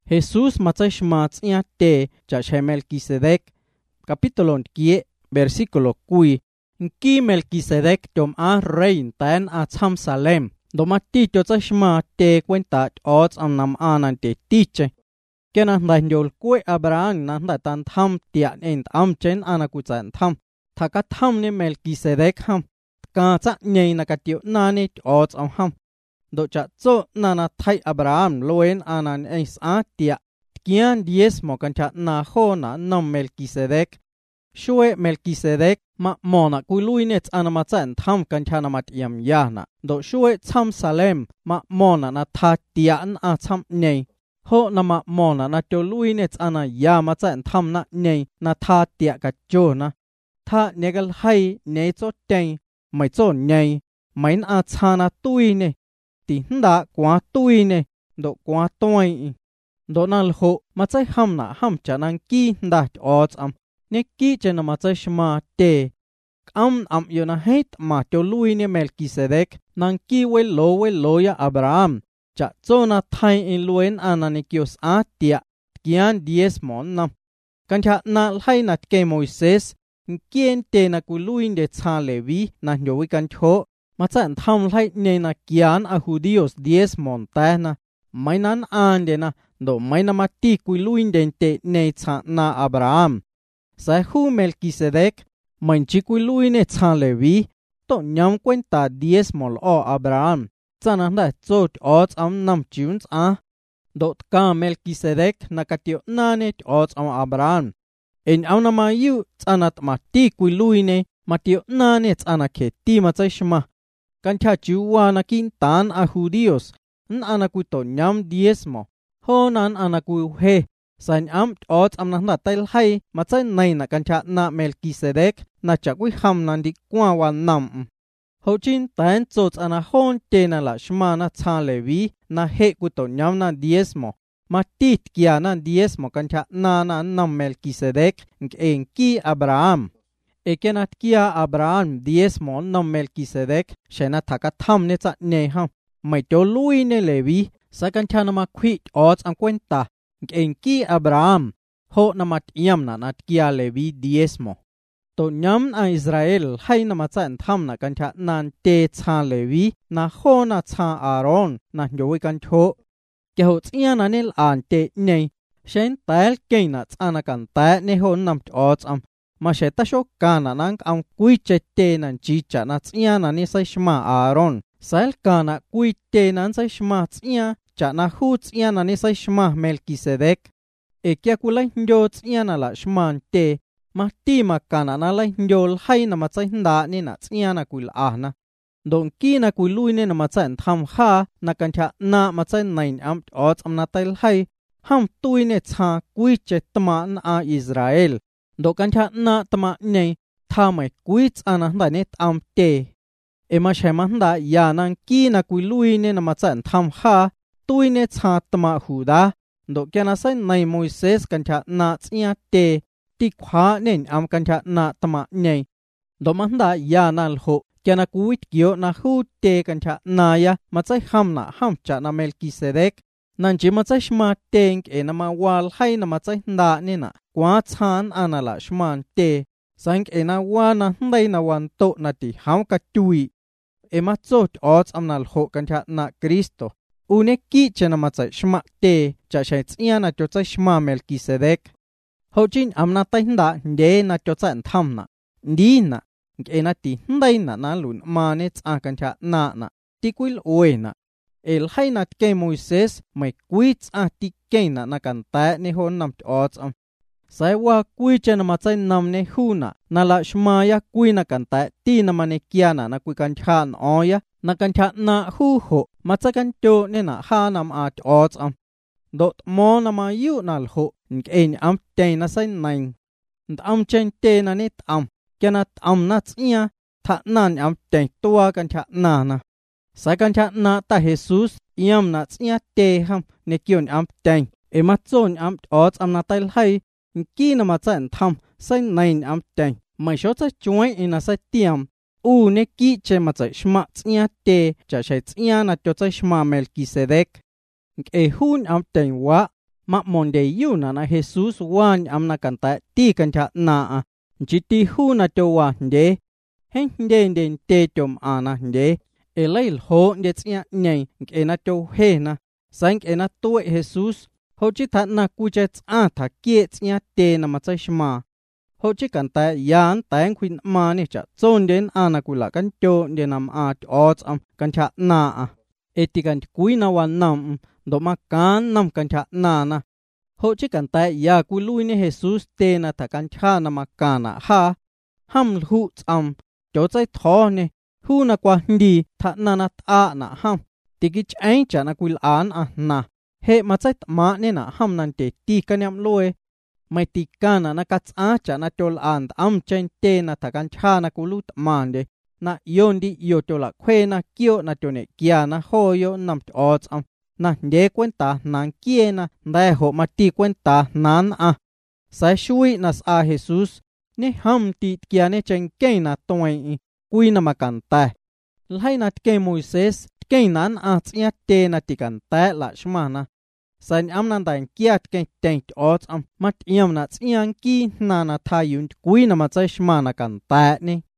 Jesus matzai shmats ia te cha she Melquisedec. Capítulo 10, versículo 9. Ki Melquisedec dom a rein tan a cham Salem. Domati cho cha shma te cuenta ots am nam anan te tiche. Kena ndan yol kue Abraham nan da tan tham tian en am chen anakutsan tham. Thaka tham ne Melquisedec ham. Ka cha nei na ka tiu na ne ots am ham. Do cha cho nana thai Abraham loen anan es a tia. Kian dies mo kan cha na ho na nom Melquisedec. Shue Melquisedec ma mona kuiluinet anama chan tham kan cha namat yam yana. Do shue cham Salem ma mona na tha tian a cham nei. Ho na ma mona na to luinet ana yama chan tham na nei na tha tia ka cho na. Tha negal hai nei cho teng mai cho nei main a chana tui ne. Ti hda kwa tui ne do kwa toi. Do nal ho ma chai ham na ham cha nang ki hda ots am. Ne ki chena ma chai shma te. Am yo na heit ma to lui ne Melquisedec nang ki we lo ya Abraham. Cha cho na thai in luen ananikios a tia. Kian dies mon nam. Kan cha na hai na ke Moises. Kien te na ku luin de cha Levi na yo wi kan cho. Ma chan tham lai ne na kian a Judios dies mon ta na. Mai nan an de na do mai na ma ti ku luin den te ne cha na Abraham. Sa hu Melquisedec, man chi ku lui ne cha Levi, to nyam cuenta dies mol o Abraham. Chana da chot ots am nam chuns a. Dot ka Melquisedec nakatio na ne ots am Abraham. En am na ma yu chanat ma ti ku lui ne matio na ne chana ke ti ma chai shma. Kan cha chu wa na kin tan a Judios, n anaku to nyam dies mo. Ho nan anaku he. San am ots am na tail hai ma chai nai na kan cha na Melquisedec na cha wi ham nan di kwa wa nam. Ho chin tan chots ana hon te na la shma na cha Levi na he ku to nyam na dies mo. Ma tit kia na dies mo kan cha na nam Melquisedec en ki Abraham. Ekenat kia Abraham dies mo nam Melquisedec shena thaka tham ne cha ne ham. Mai to lui ne Levi sa kan cha na ma khwi ots am cuenta. En ki Abraham ho namat yam na nat kia Levi diezmo. To nyam a Israel hai namat chan tham na kan cha nan te cha Levi na ho na cha Aaron na yoi kan cho. Ke ho tsian na nel an te nei. Shen tal ke na tsana kan ta ne ho nam ots am. Ma she ta sho kana nang am kui che te nan chi cha na tsian na ni sai shma Aaron. Sal kana kui te nan sai shma tsian. Cha na huts iana ni sai shma Melquisedec. E kia kulai njots iana la shman te. Ma ti makana na lai njol hai na matsai nda ni na iana kuil ahna. Don ki na kuilui ni na matsai tham ha na kancha na matsai nain am ots am na tail hai. Ham tui ne cha kui che tama na a Israel. Do kancha na tama nei tha mai kui tsana nda net am te. E ma shema nda ya nang ki na kuilui ni na matsai tham ha. Tui ne cha tama huda. Do kia na sai nai Moises kan cha na tia te. Ti kwa nen am kan cha na tama nei. Do manda ya nal ho. Kia na kuit kio na hu te kan cha na ya. Matsai ham na ham cha na Melquisedec. Nanchi matsai shma teng e na ma wal hai na matsai nda ne na. Kwa chan anala shman te. Sang e na wa na ndai na wan to na ti ham ka tui. E ma chot ots am nal ho kan cha na Cristo. Une ki chena matsai shma te cha shai tsiana cho tsai shma Melquisedec. Ho chin amna tai nda nde na cho tsan tham na. Ndi na. Nke na ti ndai na lun ma ne tsa kan cha na. Ti kuil oe na. El hai na ke Moises mai kui tsa ti ke na kan ta ne ho nam ots am. Sai wa kui chena matsai nam ne hu na. Na la shma ya kui na kan ta ti na mane kia na kui kan cha na oya. Na kan cha na hu ho. Matsakan to ne na ha nam at ots am. Dot mo na ma yu nal ho. Nkein am te na say nain. Am chen te na net am. Kianat am na tsiya. Ta nan am te tua kan cha na na. Sa kan cha na ta Jesus. Iam na tsiya te ham. Ne kion am te. E matzon am ots am na tail hai. Nki na matsan tham. Say nain am te. Mai shot sa chuay ina say tiam. U ne ki che matsai shma tsiya te cha shai tsiya na cho tsai shma Melquisedec. E hun am ten wa mà mòn để yêu na Jesus wan am na kan ta ti kan cha na chỉ ti hu na cho wa de hen de te chom ana de elai ho de tia nhảy ke na cho he na sang ke na tu Jesus ho chi ta na ku che tha kie tia te na ma chai shma ho chi kan ta yan tang khwin ma ni cha chon den ana ku la kan cho de nam a ot am kan cha na etikan kui na wan nam do ma kan nam kan cha na ho chi kan ta ya ku lui ni Jesus te na ta kan cha na ma kana ha ham hu am cho chai tho ne hu na kwa ndi tha na ta na ham ti ki chain cha na kul an na he ma chai ma ne na ham nan te ti kan yam loe mai ti kana na ka cha na chol an am chen te na ta kan cha na ku lut man de na yon di yo cho la kwe na kyo na cho ne kia na ho yo nam ot am na de cuenta nan kie na dai ho ma ti cuenta nan sai shui nas Jesus ni ham ti kia ne chen ke na toi kui na makanta lai na ke Moises ke nan tia te na ti kan ta la shmana san am nan dan kia ke ten ot am mat yam na tsiang ki na tha yun kui na ma chai shmana kan ta ni